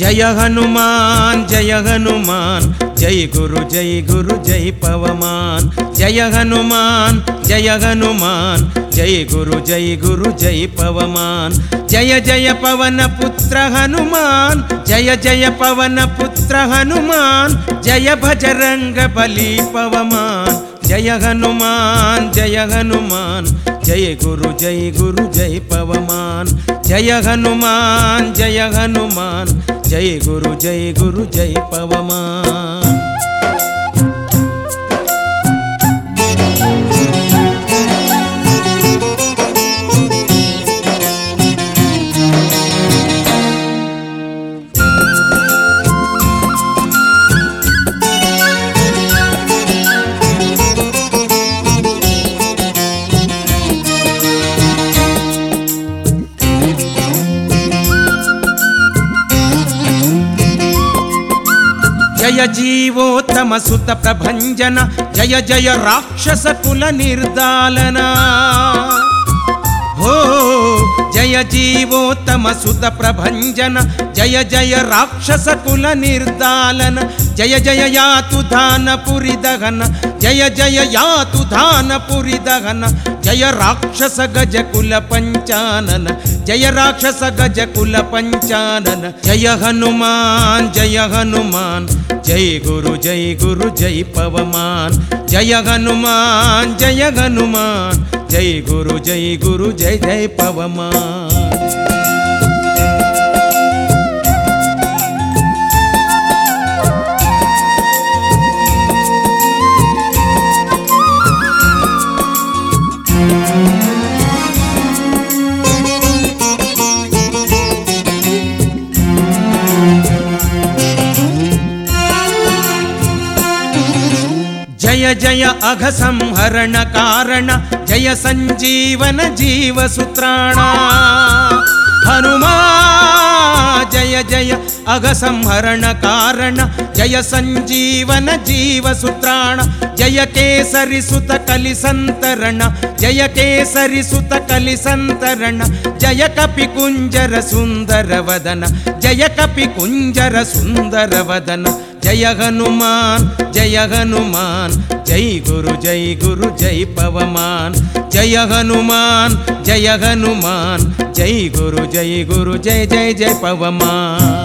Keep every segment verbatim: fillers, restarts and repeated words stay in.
జయ హనుమాన్ జయ హనుమాన్ జై గురు జై గురు జై పవమాన్ జయ హనుమాన్ జయ హనుమాన్ జై గురు జై గురు జై పవమాన్ జయ జయ పవన పుత్ర హనుమాన్ జయ జయ పవన పుత్ర హనుమాన్ జయ భజరంగ బలి పవమాన్ జయ హనుమాన్ జయ హనుమాన్ జయ గురు జై గురు జై పవమాన్ జయ హనుమాన్ జయ హనుమాన్ జై గురు జై గురు జై పవమాన్ జయ జీవోత్తమ సుత ప్రభంజన జయ జయ రాక్షస కుల నిర్దాలన హో జయ జీవోత్తమ సుత ప్రభంజన జయ జయ రాక్షస కుల నిర్దాలన జయ జయ యాతు ధానపురి దహన జయ జయ యాతు ధానపురి దహన జయ రాక్షస గజ కుల పంచానన జయ రాక్షస గజ కుల పంచానన జయ హనుమాన్ జయ హనుమాన్ జై గురు జై గురు జై పవమాన్ జయ హనుమాన్ జయ హనుమాన్ జై గురు జై గురు జై జై పవమాన్ జయ జయ అఘ సంహరణ కారణ జయ సంజీవన జీవ సూత్రాణ హనుమా జయ జయ అఘ సంహరణ కారణ జయ సంజీవన జీవ సూత్రాణ జయ కేసరి సుత కలి సంతరణ జయ కేసరి సుత కలి సంతరణ జయ కపి కుంజర సుందర వదన జయ కపి కుంజర సుందర వదన జయ హనుమాన్ జయ హనుమాన్ జై గురు జై గురు జై పవమాన్ జయ హనుమాన్ జయ హనుమాన్ జై గురు జై గురు జై జై జై పవమాన్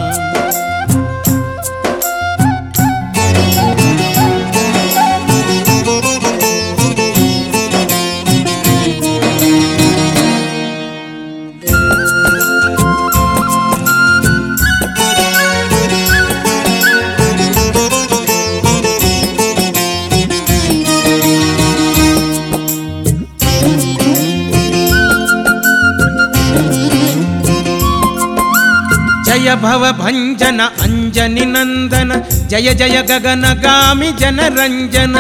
జయ భవ భంజన అంజని నందన జయ జయ గగనగామి జనరంజన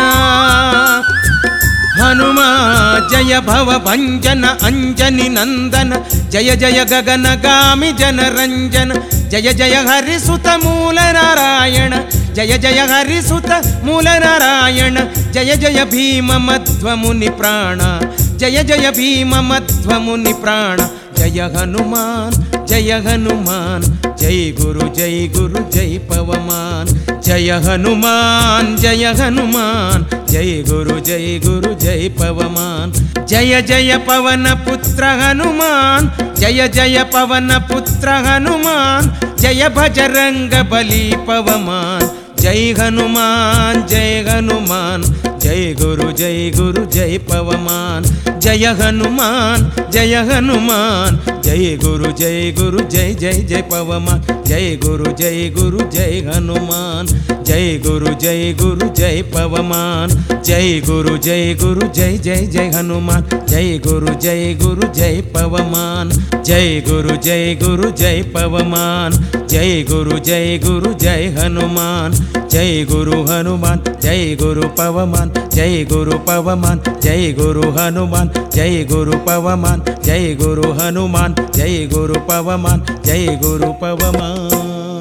హనుమా జయ భవ భంజన అంజని నందన జయ జయ గగనగామి జనరంజన జయ జయ హరిసుత మూల నారాయణ జయ జయ హరిసుత మూల నారాయణ జయ జయ భీమ మధ్వముని ప్రాణ జయ జయ భీమ మధ్వముని ప్రాణ జయ హనుమాన్ జయ హనుమాన్ జై గురు జై గురు జై పవమాన్ జయ హనుమాన్ జయ హనుమాన్ జై గురు జై గురు జై పవమాన్ జయ జయ పవన పుత్ర హనుమాన్ జయ జయ పవన పుత్ర హనుమాన్ జయ భజరంగ బలి పవమాన్ జై హనుమాన్ జై హనుమాన్ జై గురు జై గురు జై పవమాన్ జయ హనుమాన్ జయ హనుమాన్ జై గురు జై గురు జై జై జై పవమాన్ జై గురు జై గురు జై హనుమాన్ జై గురు జై గురు జై పవమాన్ జై గురు జై గురు జై జై జై హనుమాన్ జై గురు జై గురు జై పవమాన్ జై గురు జై గురు జై పవమాన్ జై గురు జై గురు జై హనుమాన్ జై గురు హనుమాన్ జై గురు పవమాన్ జై గురు పవమాన్ జై గురు హనుమాన్ జై గురు పవమాన్ జై గురు హనుమాన్ జై గురు పవమాన్ జై గురు పవమాన్